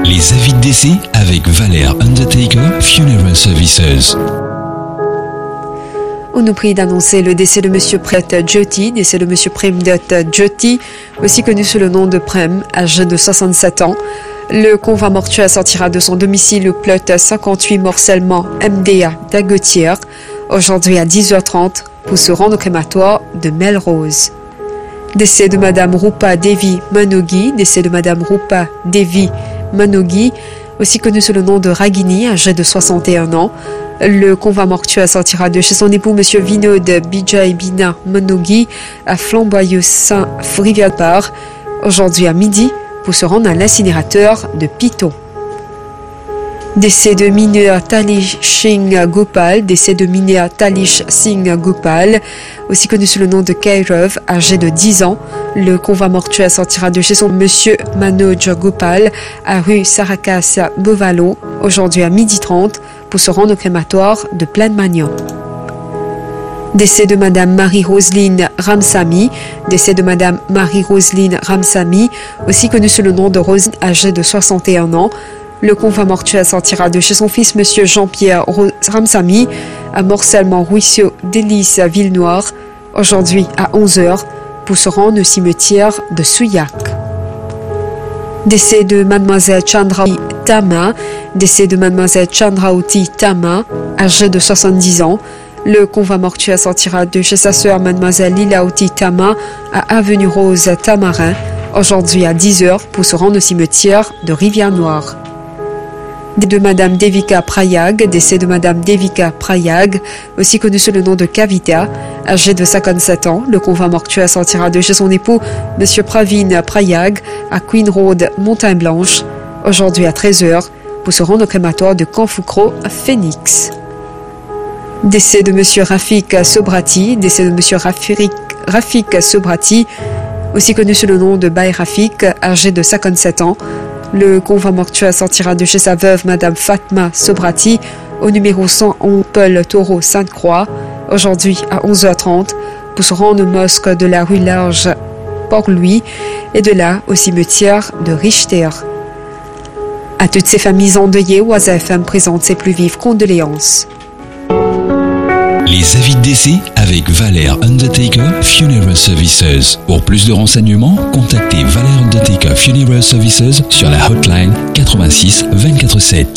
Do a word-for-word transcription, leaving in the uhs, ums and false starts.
Les avis de décès avec Valère Undertaker Funeral Services. On nous prie d'annoncer le décès de Monsieur Prem Jyoti, décès de Monsieur Premdat Jyoti, aussi connu sous le nom de Prem, âgé de soixante-sept ans. Le convoi mortuaire sortira de son domicile au plot cinquante-huit morcellement M D A d'Aguetière, aujourd'hui à dix heures trente, pour se rendre au crématoire de Melrose. Décès de Madame Rupa Devi Manogi, décès de Madame Rupa Devi Manogi, aussi connue sous le nom de Ragini, âgée de soixante et un ans. Le convoi mortuaire sortira de chez son époux Monsieur Vinod Bijay Bina Manogi à Flamboyeux-Saint-Rivière-Bar, aujourd'hui à midi, pour se rendre à l'incinérateur de Piton. Décès de Mineur Talish Singh Gopal, décès de Mineur Talish Singh Gopal, aussi connu sous le nom de Kairav, âgé de dix ans. Le convoi mortuaire sortira de chez son Monsieur Manoj Gopal à rue Sarakas Bovalo, aujourd'hui à midi trente, pour se rendre au crématoire de Plaine-Magnan. Décès de Madame Marie-Roseline Ramsamy, décès de Madame Marie-Roseline Ramsamy, aussi connue sous le nom de Rose, âgée de soixante et un ans. Le convoi mortuaire sortira de chez son fils Monsieur Jean-Pierre Ramsamy à Morcellement-Ruisseau d'Hélice à Villenoire, aujourd'hui à onze heures, pour se rendre au cimetière de Souillac. Décès de Mademoiselle Chandrauti Tama, décès de Mademoiselle Chandrauti Tama, âgée de soixante-dix ans. Le convoi mortuaire sortira de chez sa sœur Mademoiselle Lilauti Tama à Avenue Rose Tamarin, aujourd'hui à dix heures, pour se rendre au cimetière de Rivière-Noire. Décès de Madame Devika Prayag, décès de Madame Devika Prayag, aussi connue sous le nom de Kavita, âgée de cinquante-sept ans. Le convoi mortuaire sortira de chez son époux Monsieur Pravin Prayag à Queen Road, Montagne-Blanche, aujourd'hui à treize heures, pour se rendre au crématoire de Canfoucro à Phoenix. Décès de Monsieur Rafik Sobrati, décès de Monsieur Rafik, Rafik Sobrati, aussi connu sous le nom de Bay Rafik, âgé de cinquante-sept ans. Le convoi mortuaire sortira de chez sa veuve Madame Fatma Sobrati au numéro cent onze Paul Taureau Sainte-Croix, aujourd'hui à onze heures trente, pour se rendre au mosque de la rue Large Port-Louis et de là au cimetière de Richter. À toutes ces familles endeuillées, Oise F M présente ses plus vives condoléances. Les avis de décès avec Valère Undertaker Funeral Services. Pour plus de renseignements, contactez Valère Undertaker Funeral Services sur la hotline quatre-vingt-six vingt-quatre sept.